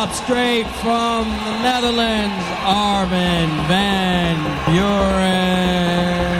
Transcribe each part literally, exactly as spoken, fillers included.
up straight from the Netherlands, Armin van Buren.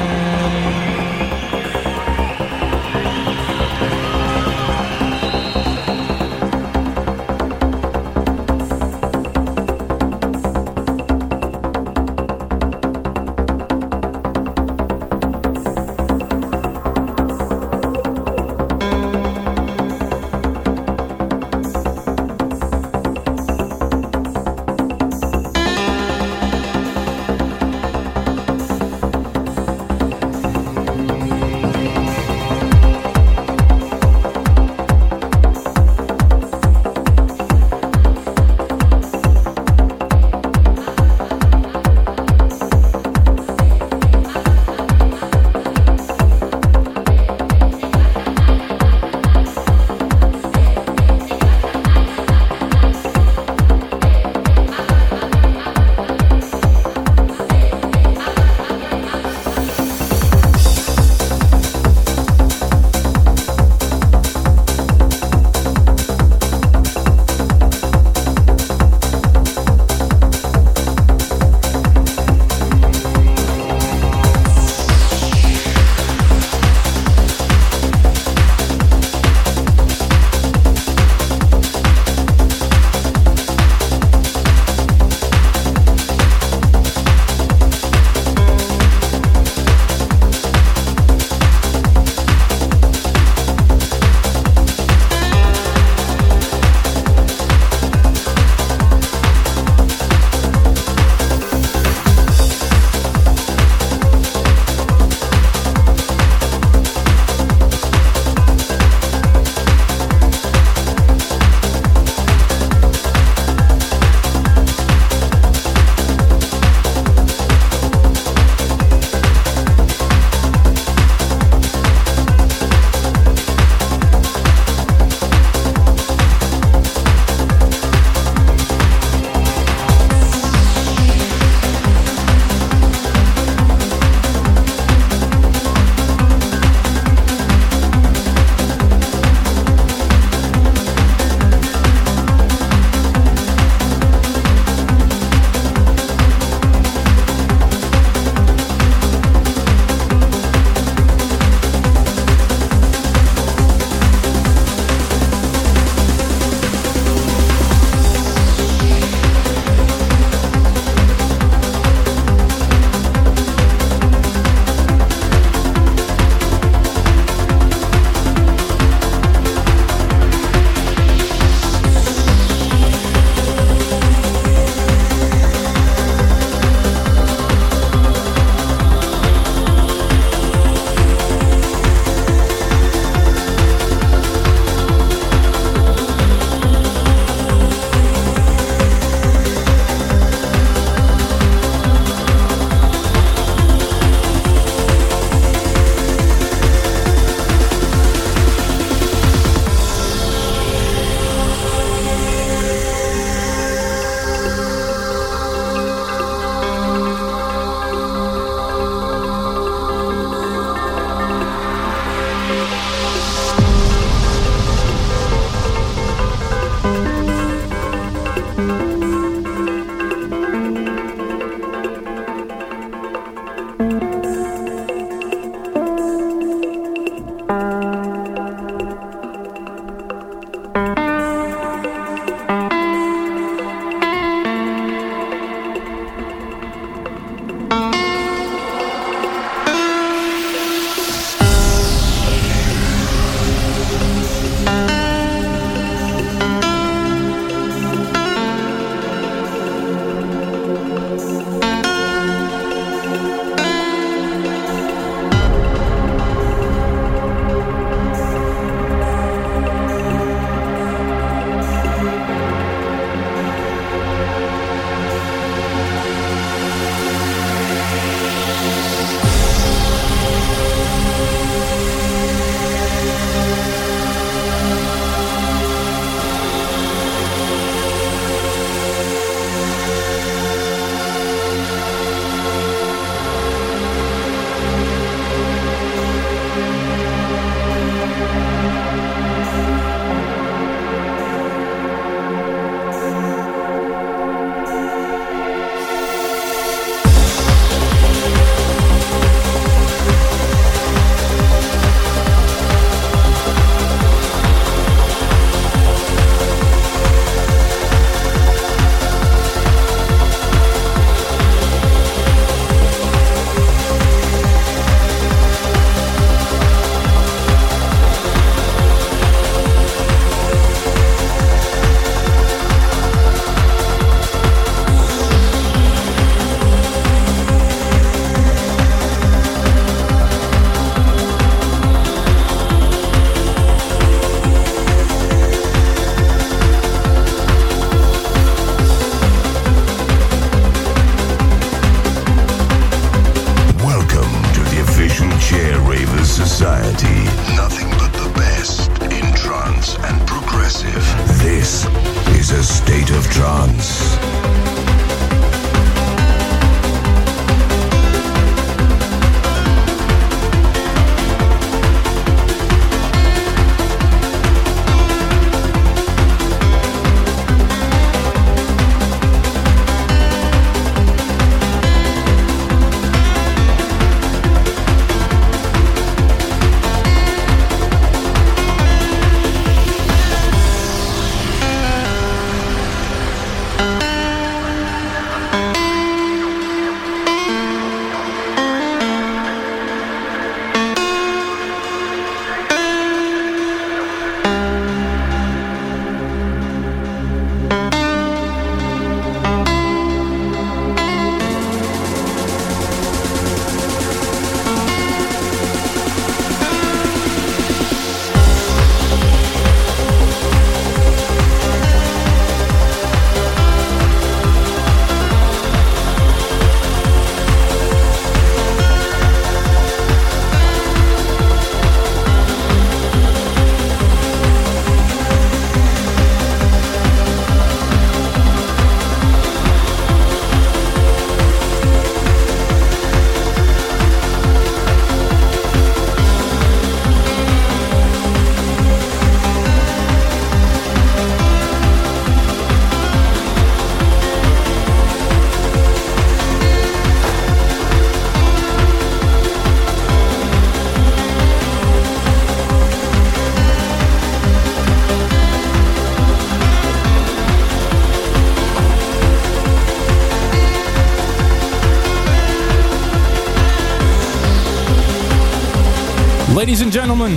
Ladies and gentlemen,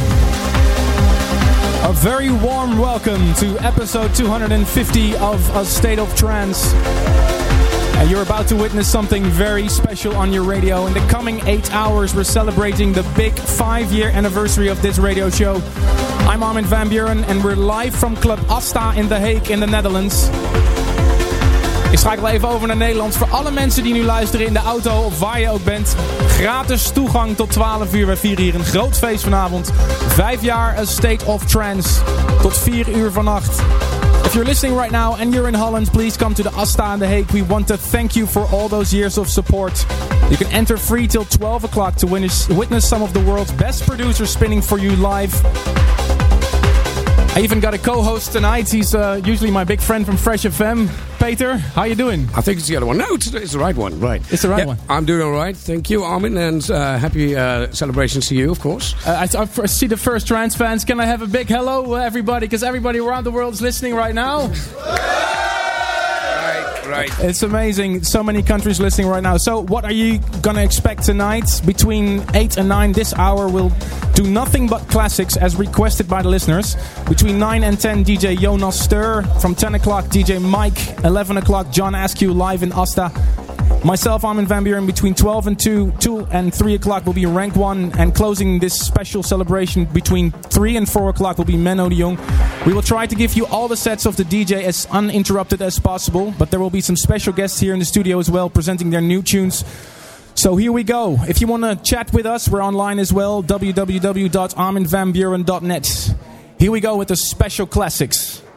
a very warm welcome to episode two hundred fifty of A State of Trance. And you're about to witness something very special on your radio. In the coming eight hours, we're celebrating the big five-year anniversary of this radio show. I'm Armin van Buuren and we're live from Club Asta in The Hague in the Netherlands. Ik schakel even over naar Nederland. Voor alle mensen die nu luisteren in de auto of waar je ook bent. Gratis toegang tot twaalf uur. Wij vieren hier een groot feest vanavond. Vijf jaar A State of Trance. Tot vier uur vannacht. If you're listening right now and you're in Holland, please come to the Asta in The Hague. We want to thank you for all those years of support. You can enter free till twelve o'clock to witness, witness some of the world's best producers spinning for you live. I even got a co-host tonight. He's uh, usually my big friend from Fresh F M. Peter, how you doing? I think it's the other one. No, it's, it's the right one. Right. It's the right yeah, one. I'm doing all right. Thank you, Armin, and uh, happy uh, celebrations to you, of course. Uh, I, I see the first trance fans. Can I have a big hello, everybody? Because everybody around the world is listening right now. Right. It's amazing. So many countries listening right now. So what are you going to expect tonight? Between eight and nine this hour we'll do nothing but classics as requested by the listeners. Between nine and ten D J Jonas Stur. From ten o'clock D J Mike. eleven o'clock John Askew live in Asta. Myself, Armin van Buuren. Between twelve and two, two and three o'clock will be Rank one. And closing this special celebration between three and four o'clock will be Menno de Jong. We will try to give you all the sets of the D J as uninterrupted as possible. But there will be some special guests here in the studio as well, presenting their new tunes. So here we go. If you want to chat with us, we're online as well. w w w dot armin van buuren dot net. Here we go with the special classics.